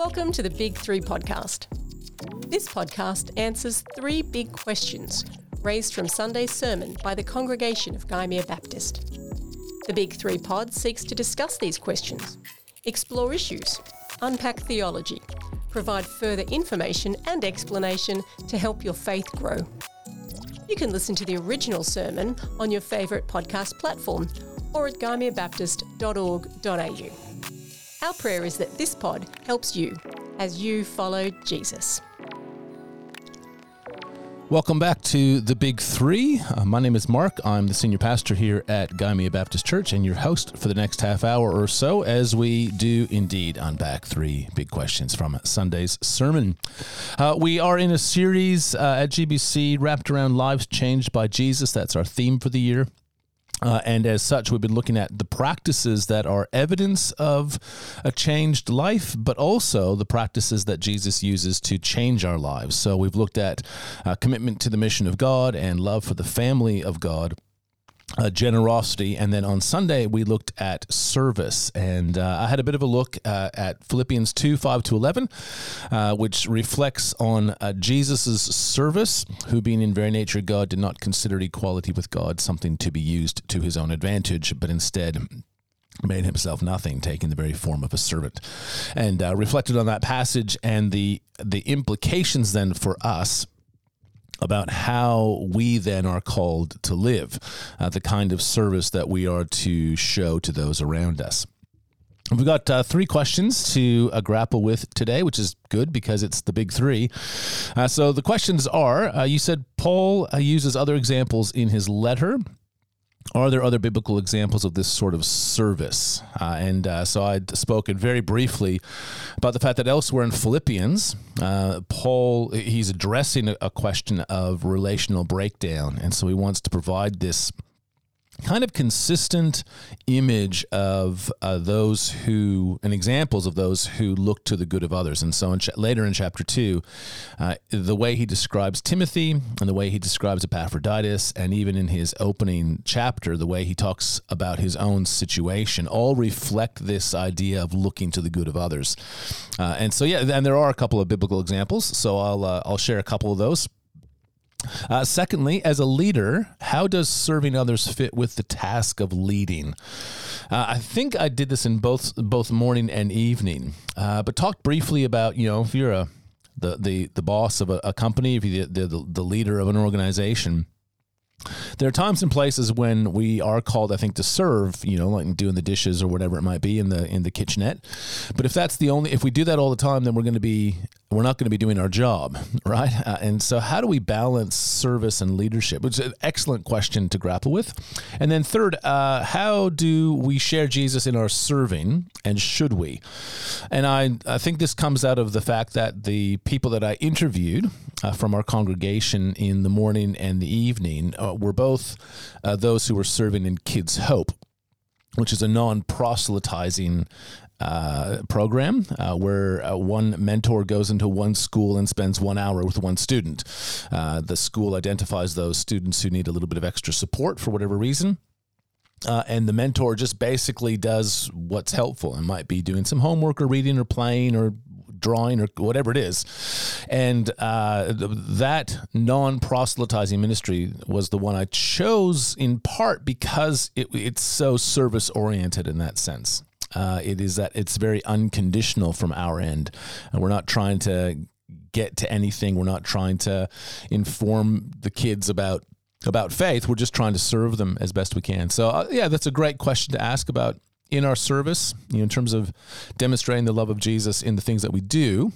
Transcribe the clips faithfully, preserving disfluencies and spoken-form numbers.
Welcome to the Big Three Podcast. This podcast answers three big questions raised from Sunday's sermon by the congregation of Gymea Baptist. The Big Three Pod seeks to discuss these questions, explore issues, unpack theology, provide further information and explanation to help your faith grow. You can listen to the original sermon on your favourite podcast platform or at gymea baptist dot org dot a u. Our prayer is that this pod helps you as you follow Jesus. Welcome back to The Big Three. Uh, my name is Mark. I'm the senior pastor here at Gymea Baptist Church and your host for the next half hour or so as we do indeed unpack three big questions from Sunday's sermon. Uh, we are in a series uh, at G B C wrapped around lives changed by Jesus. That's our theme for the year. Uh, and as such, we've been looking at the practices that are evidence of a changed life, but also the practices that Jesus uses to change our lives. So we've looked at uh, commitment to the mission of God and love for the family of God. Uh, generosity, and then on Sunday we looked at service, and uh, I had a bit of a look uh, at Philippians two, five to eleven, uh, which reflects on uh, Jesus' service, who being in very nature God did not consider equality with God something to be used to his own advantage, but instead made himself nothing, taking the very form of a servant, and uh, reflected on that passage and the the implications then for us about how we then are called to live, uh, the kind of service that we are to show to those around us. We've got uh, three questions to uh, grapple with today, which is good because it's the big three. Uh, so the questions are, uh, you said Paul uh, uses other examples in his letter. Are there other biblical examples of this sort of service? Uh, and uh, so I'd spoken very briefly about the fact that elsewhere in Philippians, uh, Paul, he's addressing a, a question of relational breakdown. And so he wants to provide this kind of consistent image of uh, those who, and examples of those who look to the good of others. And so in ch- later in chapter two, uh, the way he describes Timothy and the way he describes Epaphroditus, and even in his opening chapter, the way he talks about his own situation, all reflect this idea of looking to the good of others. Uh, and so, yeah, and there are a couple of biblical examples, so I'll uh, I'll share a couple of those. Uh, secondly, as a leader, how does serving others fit with the task of leading? Uh, I think I did this in both both morning and evening, uh, but talked briefly about, you know, if you're a the the, the boss of a, a company, if you're the, the, the leader of an organization, there are times and places when we are called, I think, to serve, you know, like doing the dishes or whatever it might be in the in the kitchenette. But if that's the only, if we do that all the time, then we're going to be, we're not going to be doing our job, right? Uh, and so how do we balance service and leadership? Which is an excellent question to grapple with. And then third, uh, how do we share Jesus in our serving, and should we? And I, I think this comes out of the fact that the people that I interviewed uh, from our congregation in the morning and the evening uh, were both uh, those who were serving in Kids Hope, which is a non-proselytizing uh, program uh, where uh, one mentor goes into one school and spends one hour with one student. Uh, the school identifies those students who need a little bit of extra support for whatever reason. Uh, and the mentor just basically does what's helpful. It might be doing some homework or reading or playing or drawing or whatever it is. And uh, that non-proselytizing ministry was the one I chose in part because it, it's so service-oriented in that sense. Uh, it is that it's very unconditional from our end. And we're not trying to get to anything. We're not trying to inform the kids about about faith. We're just trying to serve them as best we can. So uh, yeah, that's a great question to ask about in our service, you know, in terms of demonstrating the love of Jesus in the things that we do.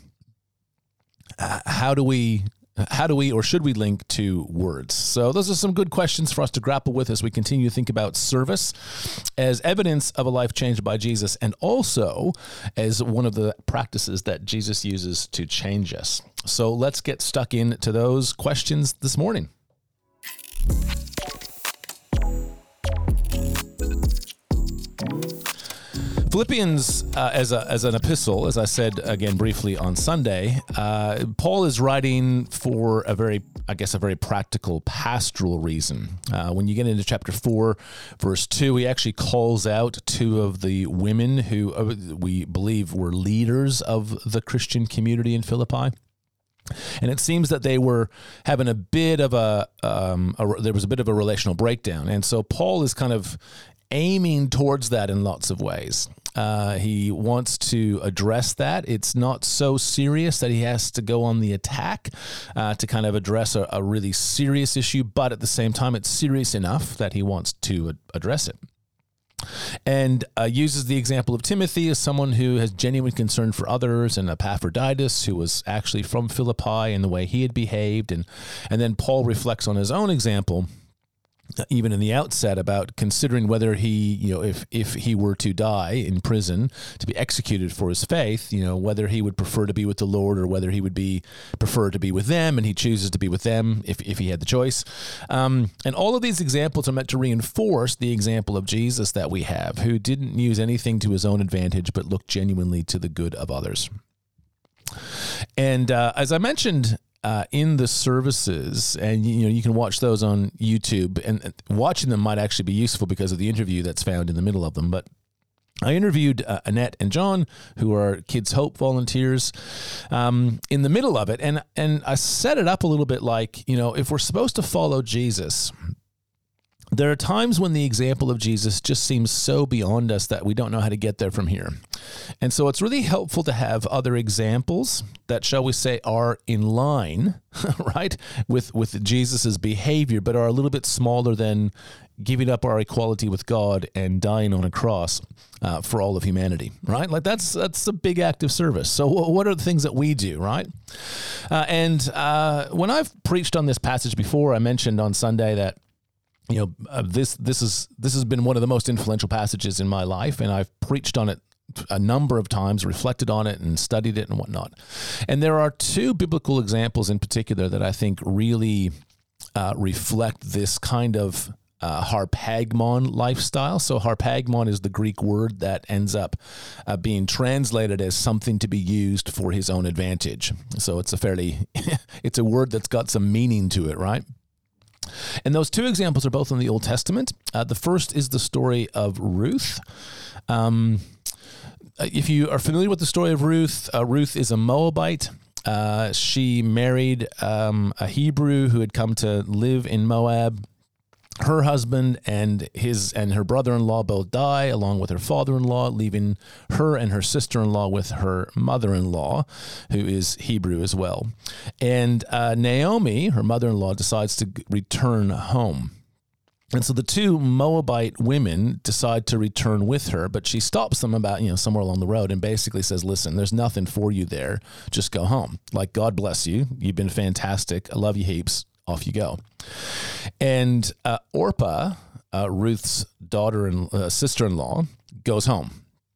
Uh, how do we, how do we, or should we link to words? So those are some good questions for us to grapple with as we continue to think about service as evidence of a life changed by Jesus, and also as one of the practices that Jesus uses to change us. So let's get stuck into those questions this morning. Philippians, uh, as a as an epistle, as I said again briefly on Sunday, uh, Paul is writing for a very I guess, a very practical pastoral reason. Uh, when you get into chapter four, verse two, he actually calls out two of the women who uh, we believe were leaders of the Christian community in Philippi. And it seems that they were having a bit of a, um, a, there was a bit of a relational breakdown. And so Paul is kind of aiming towards that in lots of ways. Uh, he wants to address that. It's not so serious that he has to go on the attack uh, to kind of address a, a really serious issue, but at the same time, it's serious enough that he wants to ad- address it. And uh, uses the example of Timothy as someone who has genuine concern for others, and Epaphroditus, who was actually from Philippi, and the way he had behaved. And, and then Paul reflects on his own example, even in the outset, about considering whether he, you know, if, if he were to die in prison to be executed for his faith, you know, whether he would prefer to be with the Lord or whether he would be prefer to be with them, and he chooses to be with them if, if he had the choice. Um, and all of these examples are meant to reinforce the example of Jesus that we have, who didn't use anything to his own advantage, but looked genuinely to the good of others. And uh, as I mentioned, Uh, in the services, and you know you can watch those on YouTube, and watching them might actually be useful because of the interview that's found in the middle of them. But I interviewed uh, Annette and John, who are Kids Hope volunteers, um, in the middle of it, and and I set it up a little bit like, you know, if we're supposed to follow Jesus, there are times when the example of Jesus just seems so beyond us that we don't know how to get there from here. And so it's really helpful to have other examples that, shall we say, are in line, right, with, with Jesus's behavior, but are a little bit smaller than giving up our equality with God and dying on a cross uh, for all of humanity, right? Like that's that's a big act of service. So what are the things that we do, right? Uh, and uh, when I've preached on this passage before, I mentioned on Sunday that You know, uh, this this is this has been one of the most influential passages in my life, and I've preached on it a number of times, reflected on it, and studied it and whatnot. And there are two biblical examples in particular that I think really uh, reflect this kind of uh, harpagmon lifestyle. So harpagmon is the Greek word that ends up uh, being translated as something to be used for his own advantage. So it's a fairly, it's a word that's got some meaning to it, right? And those two examples are both in the Old Testament. Uh, the first is the story of Ruth. Um, if you are familiar with the story of Ruth, uh, Ruth is a Moabite. Uh, she married um, a Hebrew who had come to live in Moab. Her husband and his and her brother-in-law both die, along with her father-in-law, leaving her and her sister-in-law with her mother-in-law, who is Hebrew as well. And uh, Naomi, her mother-in-law, decides to return home. And so the two Moabite women decide to return with her, but she stops them about, you know, somewhere along the road and basically says, listen, there's nothing for you there. Just go home. Like, God bless you. You've been fantastic. I love you heaps. Off you go. And uh, Orpah, uh, Ruth's daughter and uh, sister-in-law, goes home.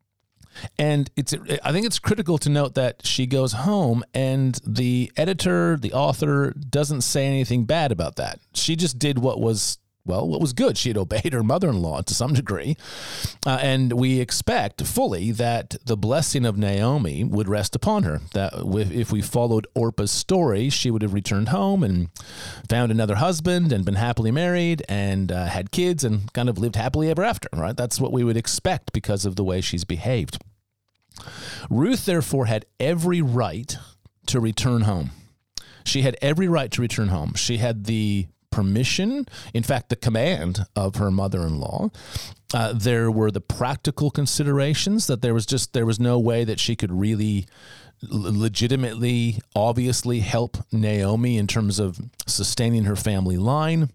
And it's I think it's critical to note that she goes home, and the editor, the author, doesn't say anything bad about that. She just did what was, well, what was good. She had obeyed her mother-in-law to some degree. Uh, and we expect fully that the blessing of Naomi would rest upon her. That if we followed Orpah's story, she would have returned home and found another husband and been happily married and uh, had kids and kind of lived happily ever after, right? That's what we would expect because of the way she's behaved. Ruth, therefore, had every right to return home. She had every right to return home. She had the permission, in fact, the command of her mother-in-law. Uh, there were the practical considerations that there was just, there was no way that she could really legitimately, obviously help Naomi in terms of sustaining her family line.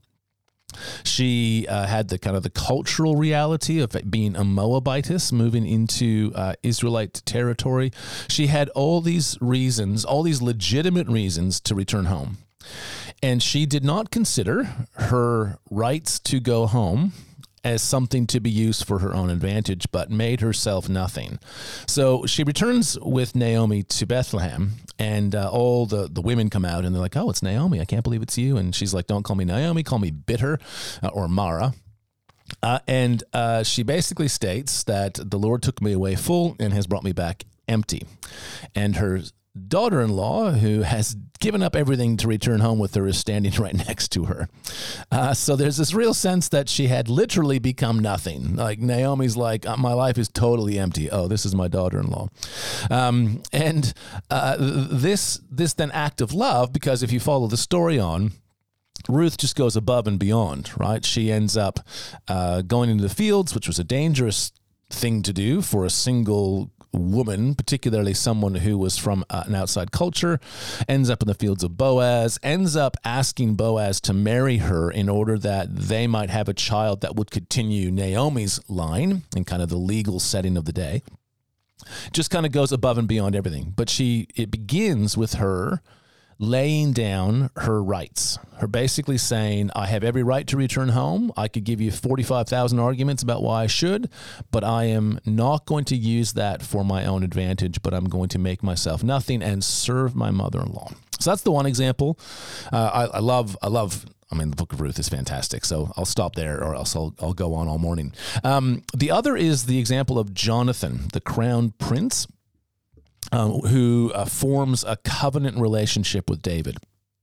She uh, had the kind of the cultural reality of being a Moabitess moving into uh, Israelite territory. She had all these reasons, all these legitimate reasons to return home. And she did not consider her rights to go home as something to be used for her own advantage, but made herself nothing. So she returns with Naomi to Bethlehem, and uh, all the, the women come out, and they're like, oh, it's Naomi. I can't believe it's you. And she's like, don't call me Naomi, call me Bitter uh, or Mara. Uh, and uh, she basically states that the Lord took me away full and has brought me back empty. And her daughter-in-law, who has given up everything to return home with her, is standing right next to her. Uh, so there's this real sense that she had literally become nothing. Like Naomi's like, my life is totally empty. Oh, this is my daughter-in-law. Um, and uh, this this then act of love, because if you follow the story on, Ruth just goes above and beyond, right? She ends up uh, going into the fields, which was a dangerous thing to do for a single woman, particularly someone who was from uh, an outside culture, ends up in the fields of Boaz, ends up asking Boaz to marry her in order that they might have a child that would continue Naomi's line in kind of the legal setting of the day. Just kind of goes above and beyond everything. But she, it begins with her laying down her rights, her basically saying, I have every right to return home. I could give you forty-five thousand arguments about why I should, but I am not going to use that for my own advantage, but I'm going to make myself nothing and serve my mother-in-law. So that's the one example. Uh, I, I love, I love, I mean, the book of Ruth is fantastic, so I'll stop there or else I'll, I'll go on all morning. Um, the other is the example of Jonathan, the crown prince, Um, who uh, forms a covenant relationship with David.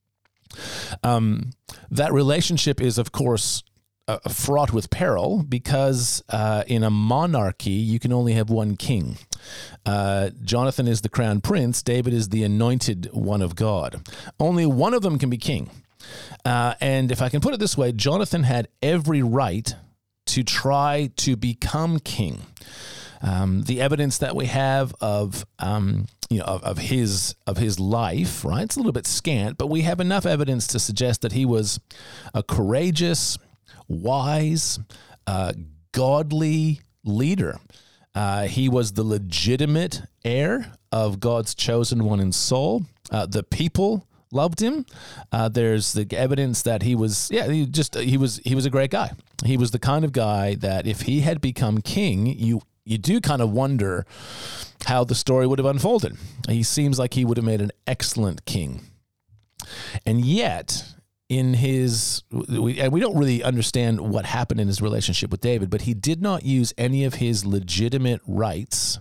Um, that relationship is, of course, uh, fraught with peril because uh, in a monarchy, you can only have one king. Uh, Jonathan is the crown prince. David is the anointed one of God. Only one of them can be king. Uh, and if I can put it this way, Jonathan had every right to try to become king. Um, the evidence that we have of, um, you know, of, of his of his life, right? It's a little bit scant, but we have enough evidence to suggest that he was a courageous, wise, uh, godly leader. Uh, he was the legitimate heir of God's chosen one in Saul. Uh, the people loved him. Uh, there's the evidence that he was, yeah, he just he was he was a great guy. He was the kind of guy that if he had become king, you. You do kind of wonder how the story would have unfolded. He seems like he would have made an excellent king. And yet, in his, we, and we don't really understand what happened in his relationship with David, but he did not use any of his legitimate rights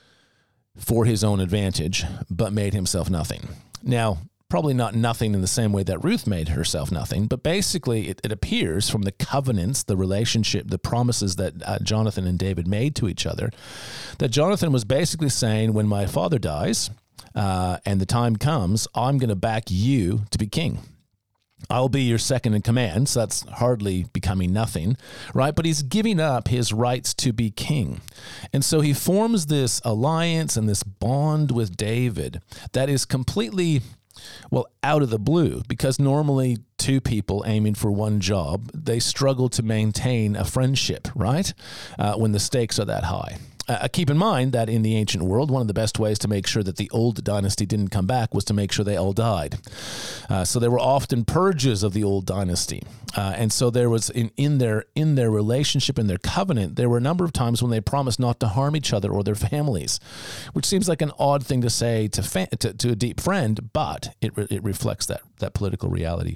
for his own advantage, but made himself nothing. Now, probably not nothing in the same way that Ruth made herself nothing, but basically it, it appears from the covenants, the relationship, the promises that uh, Jonathan and David made to each other, that Jonathan was basically saying, when my father dies uh, and the time comes, I'm going to back you to be king. I'll be your second in command, so that's hardly becoming nothing, right? But he's giving up his rights to be king. And so he forms this alliance and this bond with David that is completely, well, out of the blue, because normally two people aiming for one job, they struggle to maintain a friendship, right? Uh, when the stakes are that high. Uh, keep in mind that in the ancient world, one of the best ways to make sure that the old dynasty didn't come back was to make sure they all died. Uh, so there were often purges of the old dynasty. Uh, and so there was in, in their in their relationship, in their covenant, there were a number of times when they promised not to harm each other or their families, which seems like an odd thing to say to fa- to, to a deep friend, but it re- it reflects that that political reality.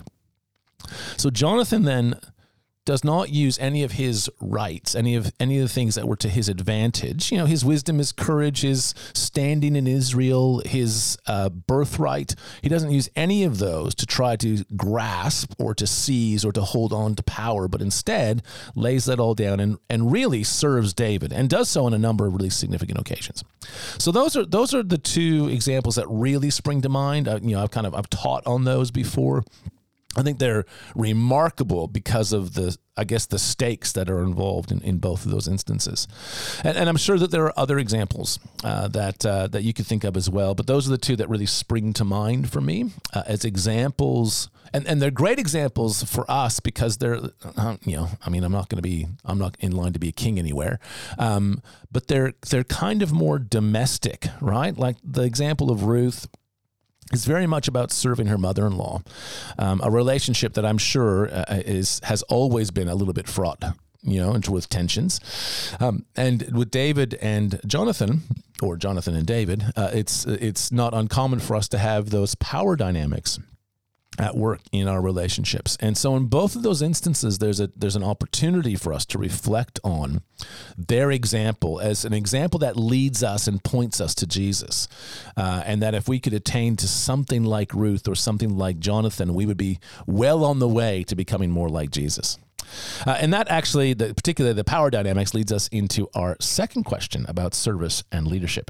So Jonathan then does not use any of his rights, any of any of the things that were to his advantage. You know, his wisdom, his courage, his standing in Israel, his uh, birthright. He doesn't use any of those to try to grasp or to seize or to hold on to power, but instead lays that all down and, and really serves David, and does so on a number of really significant occasions. So those are those are the two examples that really spring to mind. Uh, you know, I've kind of I've taught on those before. I think they're remarkable because of the, I guess, the stakes that are involved in, in both of those instances. And, and I'm sure that there are other examples uh, that uh, that you could think of as well, but those are the two that really spring to mind for me uh, as examples. And, and they're great examples for us because they're, uh, you know, I mean, I'm not going to be, I'm not in line to be a king anywhere, um, but they're they're kind of more domestic, right? Like the example of Ruth is very much about serving her mother-in-law, um, a relationship that I'm sure uh, is has always been a little bit fraught, you know, and with tensions. Um, and with David and Jonathan, or Jonathan and David, uh, it's it's not uncommon for us to have those power dynamics. at work in our relationships. And so in both of those instances, there's a there's an opportunity for us to reflect on their example as an example that leads us and points us to Jesus. Uh, and that if we could attain to something like Ruth or something like Jonathan, we would be well on the way to becoming more like Jesus. Uh, and that actually, the, particularly the power dynamics, leads us into our second question about service and leadership.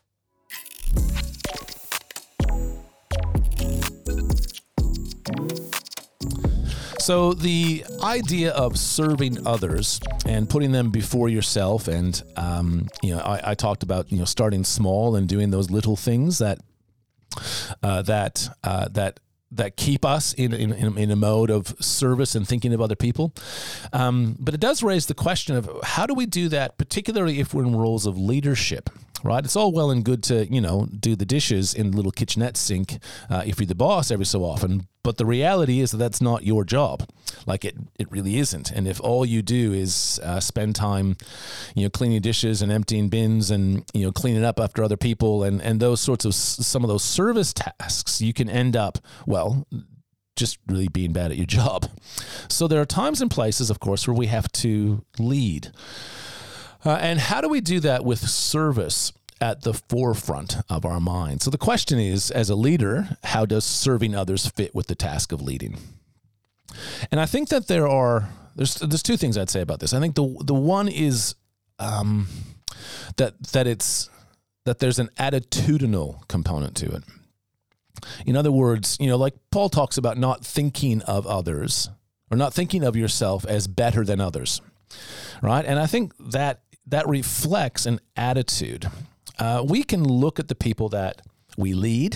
So the idea of serving others and putting them before yourself, and um, you know, I, I talked about you know starting small and doing those little things that uh, that uh, that that keep us in, in in a mode of service and thinking of other people. Um, but it does raise the question of how do we do that, particularly if we're in roles of leadership. Right, it's all well and good to you know do the dishes in the little kitchenette sink uh, if you're the boss every so often, but the reality is that that's not your job. Like it, it really isn't. And if all you do is uh, spend time, you know, cleaning dishes and emptying bins and you know cleaning up after other people and and those sorts of some of those service tasks, you can end up well just really being bad at your job. So there are times and places, of course, where we have to lead. Uh, and how do we do that with service at the forefront of our mind? So the question is, as a leader, how does serving others fit with the task of leading? And I think that there are, there's there's two things I'd say about this. I think the the one is um, that that it's that there's an attitudinal component to it. In other words, you know, like Paul talks about not thinking of others or not thinking of yourself as better than others, right? And I think that that reflects an attitude. Uh, we can look at the people that we lead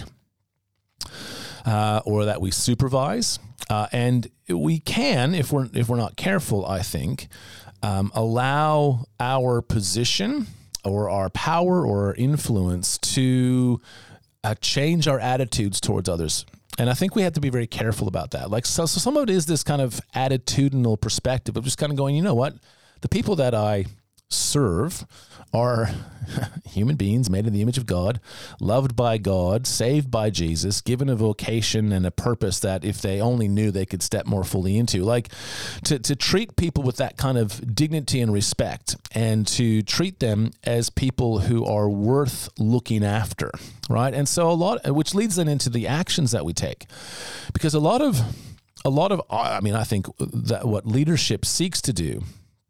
uh, or that we supervise, uh, and we can, if we're if we're not careful, I think, um, allow our position or our power or our influence to uh, change our attitudes towards others. And I think we have to be very careful about that. Like, so, so some of it is this kind of attitudinal perspective of just kind of going, you know what, the people that I serve are human beings made in the image of God, loved by God, saved by Jesus, given a vocation and a purpose that if they only knew, they could step more fully into. Like to, to treat people with that kind of dignity and respect, and to treat them as people who are worth looking after, right? And so a lot, which leads then into the actions that we take, because a lot of, a lot of, I mean, I think that what leadership seeks to do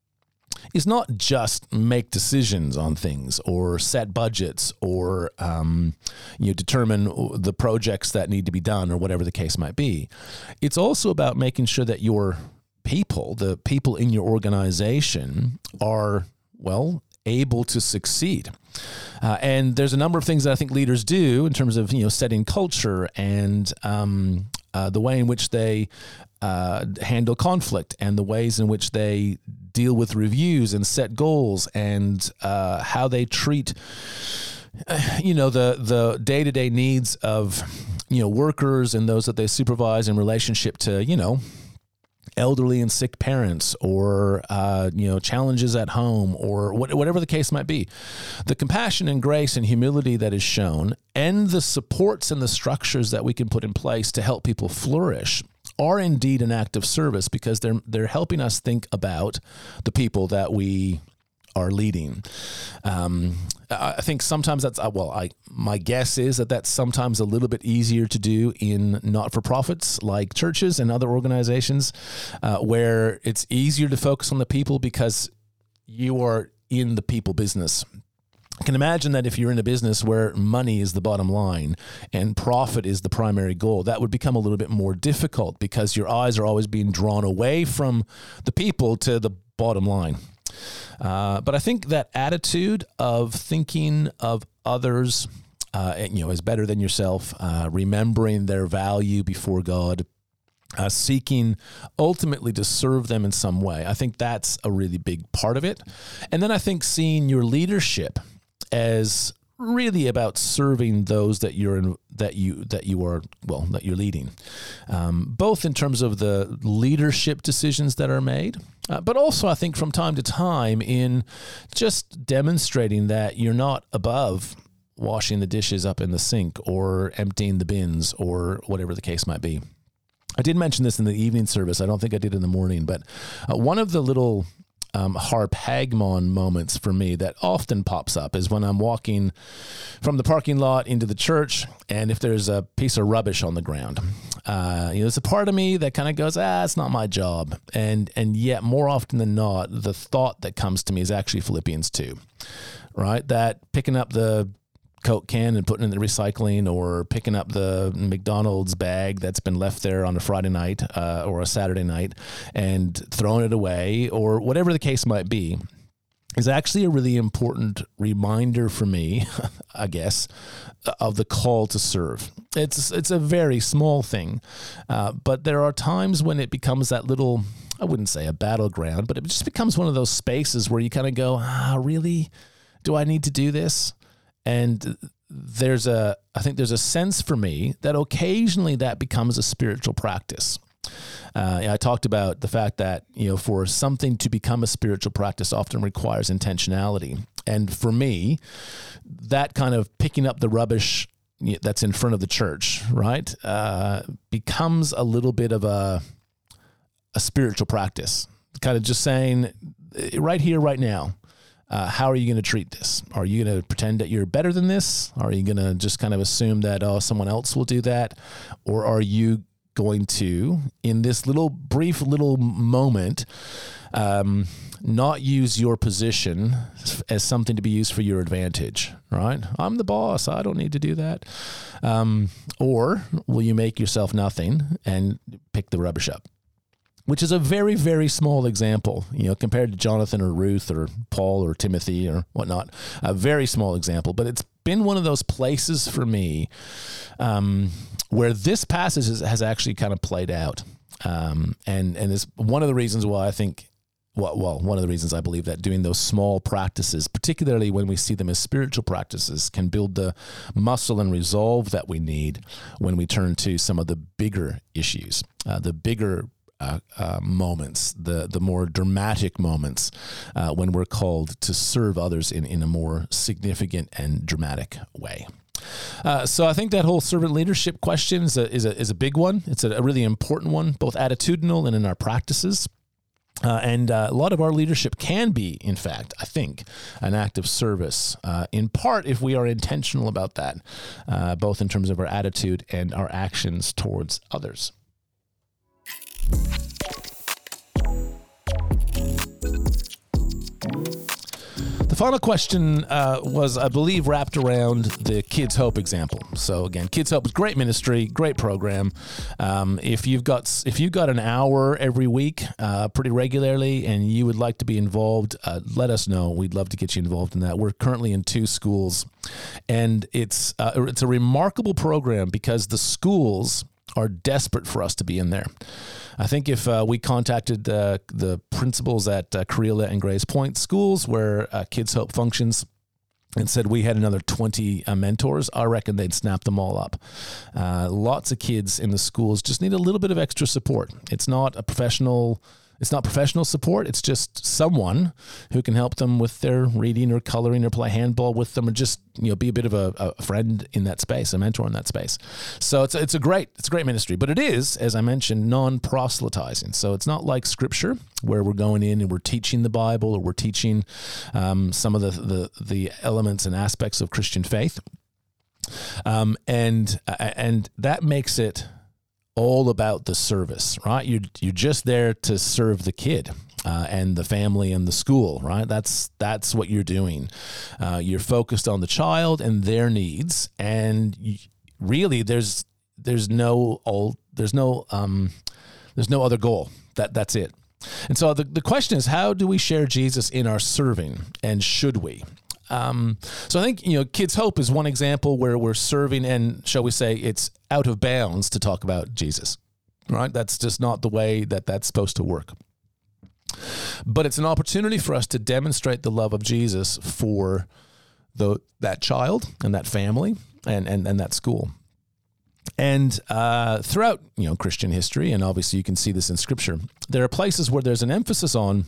is not just make decisions on things or set budgets or um, you know, determine the projects that need to be done or whatever the case might be. It's also about making sure that your people, the people in your organization, are, well, able to succeed. Uh, and there's a number of things that I think leaders do in terms of, you know, setting culture and um, uh, the way in which they uh, handle conflict and the ways in which they deal with reviews and set goals and uh, how they treat, uh, you know, the the day-to-day needs of, you know, workers and those that they supervise in relationship to, you know, elderly and sick parents or, uh, you know, challenges at home or what, whatever the case might be. The compassion and grace and humility that is shown and the supports and the structures that we can put in place to help people flourish are indeed an act of service, because they're they're helping us think about the people that we are leading. Um, I think sometimes that's, well, I my guess is that that's sometimes a little bit easier to do in not-for-profits like churches and other organizations uh, where it's easier to focus on the people because you are in the people business. I can imagine that if you're in a business where money is the bottom line and profit is the primary goal, that would become a little bit more difficult because your eyes are always being drawn away from the people to the bottom line. Uh, but I think that attitude of thinking of others, uh, you know, as better than yourself, uh, remembering their value before God, uh, seeking ultimately to serve them in some way, I think that's a really big part of it. And then I think seeing your leadership as really about serving those that you're in, that you that you are well that you're leading, um, both in terms of the leadership decisions that are made, uh, but also I think from time to time in just demonstrating that you're not above washing the dishes up in the sink or emptying the bins or whatever the case might be. I did mention this in the evening service. I don't think I did in the morning, but uh, one of the little um, harpagmon moments for me that often pops up is when I'm walking from the parking lot into the church, and if there's a piece of rubbish on the ground, uh, you know, there's a part of me that kind of goes, ah, it's not my job. And, and yet more often than not, the thought that comes to me is actually Philippians two, right? That picking up the Coke can and putting it in the recycling, or picking up the McDonald's bag that's been left there on a Friday night uh, or a Saturday night and throwing it away, or whatever the case might be, is actually a really important reminder for me, I guess, of the call to serve. It's it's a very small thing, uh, but there are times when it becomes that little, I wouldn't say a battleground, but it just becomes one of those spaces where you kind of go, ah, really? Do I need to do this? And there's a, I think there's a sense for me that occasionally that becomes a spiritual practice. Uh, I talked about the fact that, you know, for something to become a spiritual practice often requires intentionality. And for me, that kind of picking up the rubbish that's in front of the church, right, uh, becomes a little bit of a, a spiritual practice. Kind of just saying, right here, right now, Uh, how are you going to treat this? Are you going to pretend that you're better than this? Are you going to just kind of assume that, oh, someone else will do that? Or are you going to, in this little brief little moment, um, not use your position as something to be used for your advantage, right? I'm the boss. I don't need to do that. Um, or will you make yourself nothing and pick the rubbish up? Which is a very, very small example, you know, compared to Jonathan or Ruth or Paul or Timothy or whatnot. A very small example, but it's been one of those places for me um, where this passage is, has actually kind of played out. Um, and and it's one of the reasons why I think, well, well, one of the reasons I believe that doing those small practices, particularly when we see them as spiritual practices, can build the muscle and resolve that we need when we turn to some of the bigger issues, uh, the bigger Uh, uh, moments, the the more dramatic moments uh, when we're called to serve others in, in a more significant and dramatic way. Uh, so I think that whole servant leadership question is a, is a, is a big one. It's a, a really important one, both attitudinal and in our practices. Uh, and uh, a lot of our leadership can be, in fact, I think, an act of service, uh, in part if we are intentional about that, uh, both in terms of our attitude and our actions towards others. The final question uh, was, I believe, wrapped around the Kids Hope example. So again, Kids Hope is great ministry, great program. Um, if you've got if you've got an hour every week, uh, pretty regularly, and you would like to be involved, uh, let us know. We'd love to get you involved in that. We're currently in two schools, and it's uh, it's a remarkable program because the schools are desperate for us to be in there. I think if uh, we contacted uh, the principals at uh, Karela and Grays Point schools where uh, Kids Hope functions and said we had another twenty uh, mentors, I reckon they'd snap them all up. Uh, lots of kids in the schools just need a little bit of extra support. It's not a professional It's not professional support. It's just someone who can help them with their reading or coloring or play handball with them, or just, you know, be a bit of a, a friend in that space, a mentor in that space. So it's it's a great it's a great ministry, but it is, as I mentioned, non-proselytizing. So it's not like Scripture where we're going in and we're teaching the Bible or we're teaching um, some of the, the the elements and aspects of Christian faith, um, and and that makes it all about the service, right? You're, you're just there to serve the kid uh, and the family and the school, right? That's that's what you're doing. Uh, you're focused on the child and their needs, and you, really, there's there's no all there's no um, there's no other goal. That that's it. And so the the question is, how do we share Jesus in our serving, and should we? Um, so I think, you know, Kids Hope is one example where we're serving, and shall we say it's out of bounds to talk about Jesus, right? That's just not the way that that's supposed to work. But it's an opportunity for us to demonstrate the love of Jesus for the that child and that family and, and, and that school. And uh, throughout, you know, Christian history, and obviously you can see this in Scripture, there are places where there's an emphasis on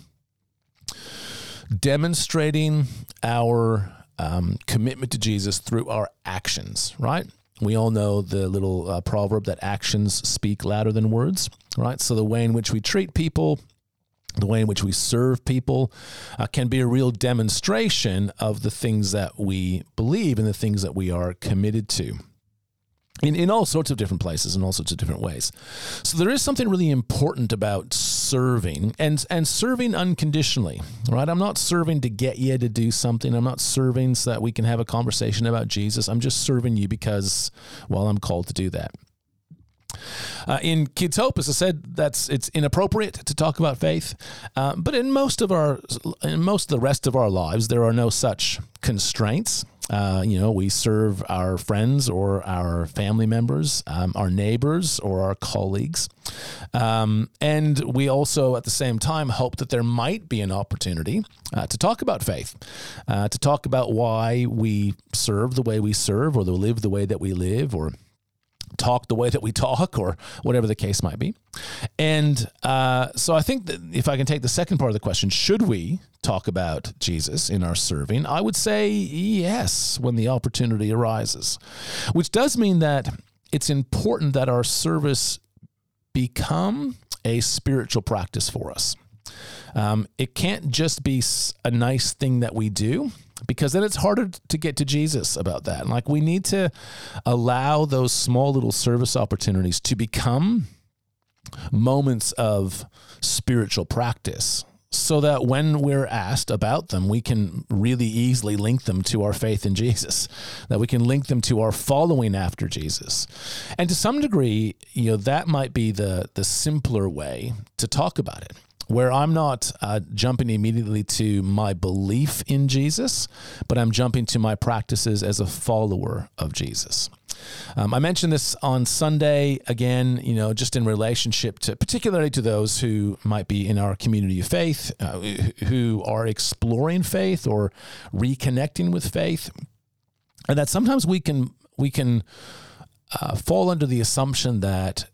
demonstrating our um, commitment to Jesus through our actions, right? We all know the little uh, proverb that actions speak louder than words, right? So the way in which we treat people, the way in which we serve people uh, can be a real demonstration of the things that we believe and the things that we are committed to. In, in all sorts of different places, in all sorts of different ways. So there is something really important about serving and and serving unconditionally, right? I'm not serving to get you to do something. I'm not serving so that we can have a conversation about Jesus. I'm just serving you because, well, I'm called to do that. Uh, in Kids Hope, as I said, that's it's inappropriate to talk about faith, uh, but in most of our, in most of the rest of our lives, there are no such constraints. Uh, you know, we serve our friends or our family members, um, our neighbors or our colleagues, um, and we also, at the same time, hope that there might be an opportunity uh, to talk about faith, uh, to talk about why we serve the way we serve, or to live the way that we live, or talk the way that we talk, or whatever the case might be. And uh, so I think that if I can take the second part of the question, should we talk about Jesus in our serving? I would say yes, when the opportunity arises, which does mean that it's important that our service become a spiritual practice for us. Um, it can't just be a nice thing that we do, because then it's harder to get to Jesus about that. Like, we need to allow those small little service opportunities to become moments of spiritual practice, so that when we're asked about them, we can really easily link them to our faith in Jesus, that we can link them to our following after Jesus. And to some degree, you know, that might be the the simpler way to talk about it, where I'm not uh, jumping immediately to my belief in Jesus, but I'm jumping to my practices as a follower of Jesus. Um, I mentioned this on Sunday, again, you know, just in relationship to, particularly to those who might be in our community of faith, uh, who are exploring faith or reconnecting with faith, and that sometimes we can we can uh, fall under the assumption that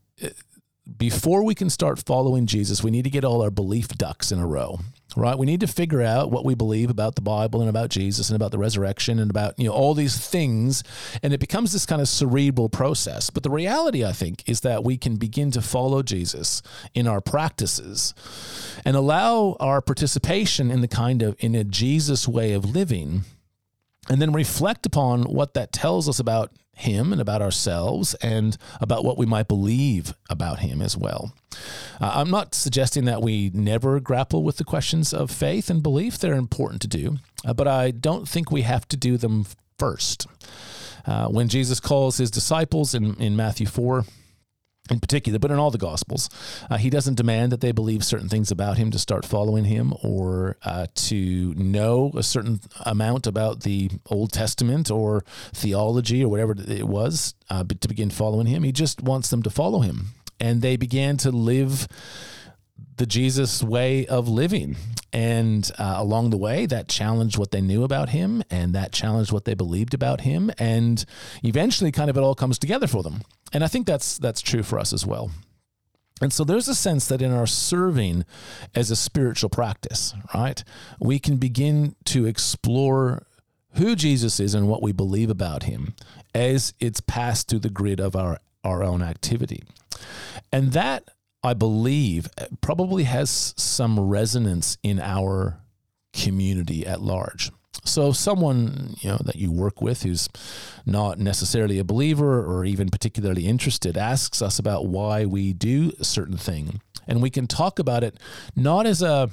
before we can start following Jesus, we need to get all our belief ducks in a row, right? We need to figure out what we believe about the Bible and about Jesus and about the resurrection and about, you know, all these things. And it becomes this kind of cerebral process. But the reality, I think, is that we can begin to follow Jesus in our practices and allow our participation in the kind of, in a Jesus way of living, and then reflect upon what that tells us about him and about ourselves and about what we might believe about him as well. Uh, I'm not suggesting that we never grapple with the questions of faith and belief. They're important to do, uh, but I don't think we have to do them first. Uh, when Jesus calls his disciples in, in Matthew four, in particular, but in all the Gospels, uh, he doesn't demand that they believe certain things about him to start following him, or uh, to know a certain amount about the Old Testament or theology or whatever it was uh, to begin following him. He just wants them to follow him. And they began to live the Jesus way of living. And uh, along the way, that challenged what they knew about him, and that challenged what they believed about him. And eventually kind of it all comes together for them. And I think that's that's true for us as well. And so there's a sense that in our serving as a spiritual practice, right, we can begin to explore who Jesus is and what we believe about him as it's passed through the grid of our, our own activity. And that, I believe, probably has some resonance in our community at large. So someone, you know, that you work with who's not necessarily a believer or even particularly interested asks us about why we do a certain thing, and we can talk about it not as a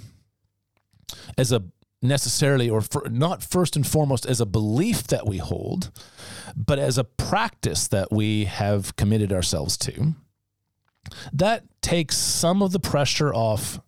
as a necessarily or for, not first and foremost as a belief that we hold, but as a practice that we have committed ourselves to. That takes some of the pressure off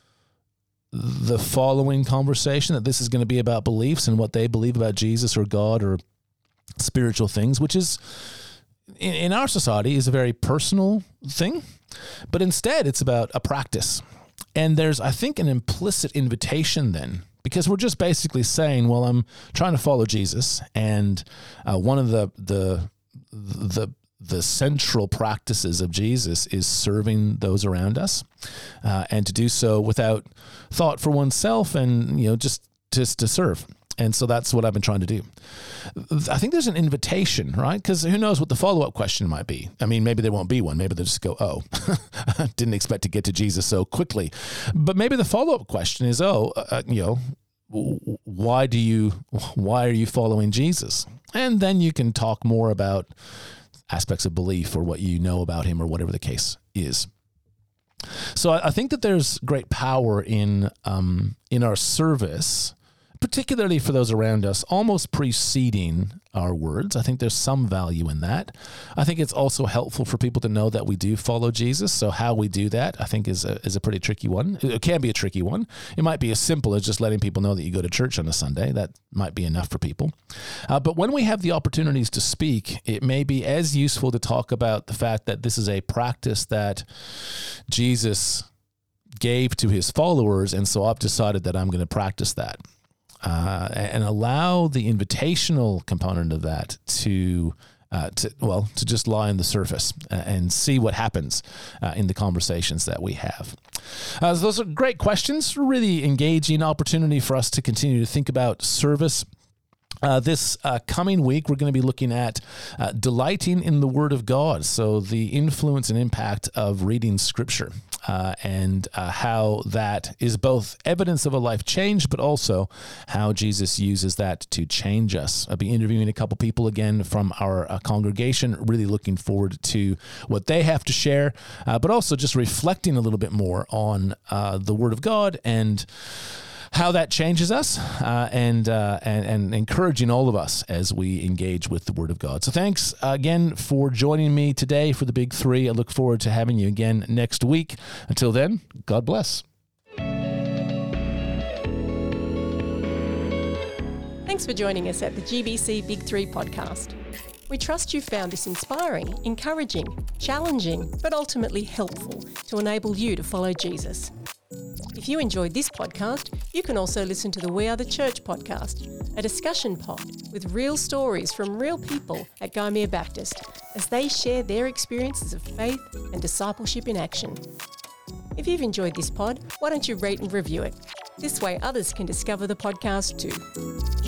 the following conversation, that this is going to be about beliefs and what they believe about Jesus or God or spiritual things, which is, in, in our society, is a very personal thing. But instead, it's about a practice. And there's, I think, an implicit invitation then, because we're just basically saying, well, I'm trying to follow Jesus, and uh, one of the the the the central practices of Jesus is serving those around us, uh, and to do so without thought for oneself, and, you know, just just to serve. And so that's what I've been trying to do. I think there's an invitation, right? Because who knows what the follow-up question might be. I mean, maybe there won't be one. Maybe they'll just go, oh, I didn't expect to get to Jesus so quickly. But maybe the follow-up question is, oh, uh, you know, why do you, why are you following Jesus? And then you can talk more about aspects of belief or what you know about him or whatever the case is. So I, I think that there's great power in um, in our service, particularly for those around us, almost preceding our words. I think there's some value in that. I think it's also helpful for people to know that we do follow Jesus. So how we do that, I think, is a, is a pretty tricky one. It can be a tricky one. It might be as simple as just letting people know that you go to church on a Sunday. That might be enough for people. Uh, but when we have the opportunities to speak, it may be as useful to talk about the fact that this is a practice that Jesus gave to his followers, and so I've decided that I'm going to practice that. Uh, and allow the invitational component of that to, uh, to, well, to just lie on the surface and see what happens uh, in the conversations that we have. Uh, so those are great questions, really engaging opportunity for us to continue to think about service. Uh, this uh, coming week, we're going to be looking at uh, delighting in the Word of God. So the influence and impact of reading Scripture uh, and uh, how that is both evidence of a life change, but also how Jesus uses that to change us. I'll be interviewing a couple people again from our uh, congregation, really looking forward to what they have to share, uh, but also just reflecting a little bit more on uh, the Word of God and how that changes us, uh, and, uh, and and encouraging all of us as we engage with the Word of God. So thanks again for joining me today for the Big Three. I look forward to having you again next week. Until then, God bless. Thanks for joining us at the G B C Big Three podcast. We trust you found this inspiring, encouraging, challenging, but ultimately helpful to enable you to follow Jesus. If you enjoyed this podcast, you can also listen to the We Are the Church podcast, a discussion pod with real stories from real people at Gymea Baptist as they share their experiences of faith and discipleship in action. If you've enjoyed this pod, why don't you rate and review it? This way others can discover the podcast too.